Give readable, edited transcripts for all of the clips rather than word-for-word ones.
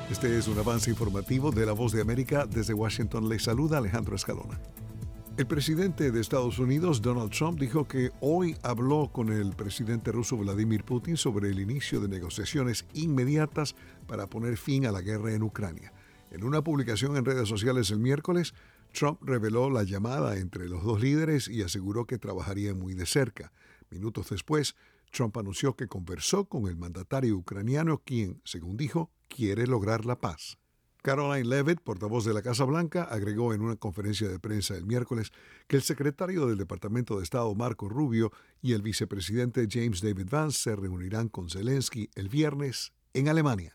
Este es un avance informativo de La Voz de América. Desde Washington les saluda Alejandro Escalona. El presidente de Estados Unidos, Donald Trump, dijo que hoy habló con el presidente ruso Vladimir Putin sobre el inicio de negociaciones inmediatas para poner fin a la guerra en Ucrania. En una publicación en redes sociales el miércoles, Trump reveló la llamada entre los dos líderes y aseguró que trabajarían muy de cerca. Minutos después, Trump anunció que conversó con el mandatario ucraniano, quien, según dijo, quiere lograr la paz. Caroline Leavitt, portavoz de la Casa Blanca, agregó en una conferencia de prensa el miércoles que el secretario del Departamento de Estado, Marco Rubio, y el vicepresidente James David Vance se reunirán con Zelensky el viernes en Alemania.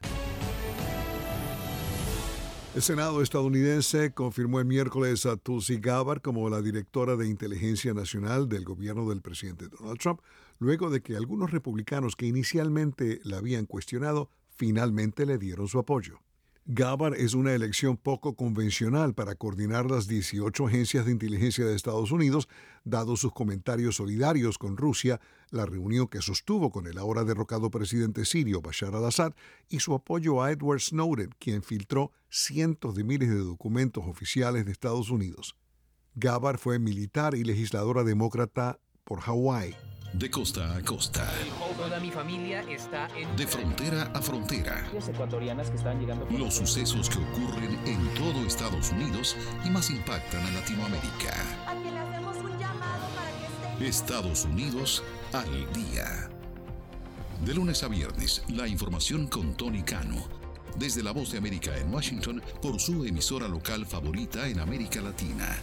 El Senado estadounidense confirmó el miércoles a Tulsi Gabbard como la directora de Inteligencia Nacional del gobierno del presidente Donald Trump, luego de que algunos republicanos que inicialmente la habían cuestionado finalmente le dieron su apoyo. Gabbard es una elección poco convencional para coordinar las 18 agencias de inteligencia de Estados Unidos, dado sus comentarios solidarios con Rusia, la reunión que sostuvo con el ahora derrocado presidente sirio Bashar al-Assad y su apoyo a Edward Snowden, quien filtró cientos de miles de documentos oficiales de Estados Unidos. Gabbard fue militar y legisladora demócrata por Hawái. De costa a costa. Toda mi familia está en... De frontera a frontera. Ecuatorianas que están llegando... Los sucesos que ocurren en todo Estados Unidos y más impactan a Latinoamérica. A quien le hacemos un llamado para que esté... Estados Unidos al día. De lunes a viernes, la información con Tony Cano. Desde La Voz de América en Washington, por su emisora local favorita en América Latina.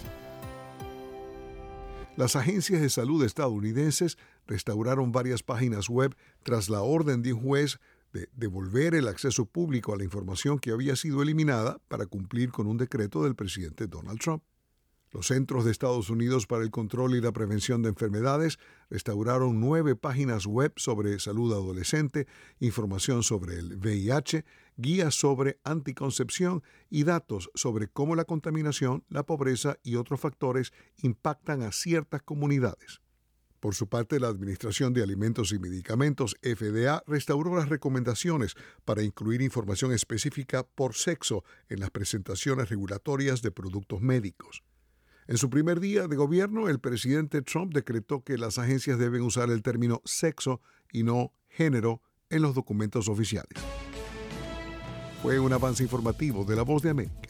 Las agencias de salud estadounidenses restauraron varias páginas web tras la orden de un juez de devolver el acceso público a la información que había sido eliminada para cumplir con un decreto del presidente Donald Trump. Los Centros de Estados Unidos para el Control y la Prevención de Enfermedades restauraron 9 páginas web sobre salud adolescente, información sobre el VIH, guías sobre anticoncepción y datos sobre cómo la contaminación, la pobreza y otros factores impactan a ciertas comunidades. Por su parte, la Administración de Alimentos y Medicamentos, FDA, restauró las recomendaciones para incluir información específica por sexo en las presentaciones regulatorias de productos médicos. En su primer día de gobierno, el presidente Trump decretó que las agencias deben usar el término sexo y no género en los documentos oficiales. Fue un avance informativo de La Voz de América.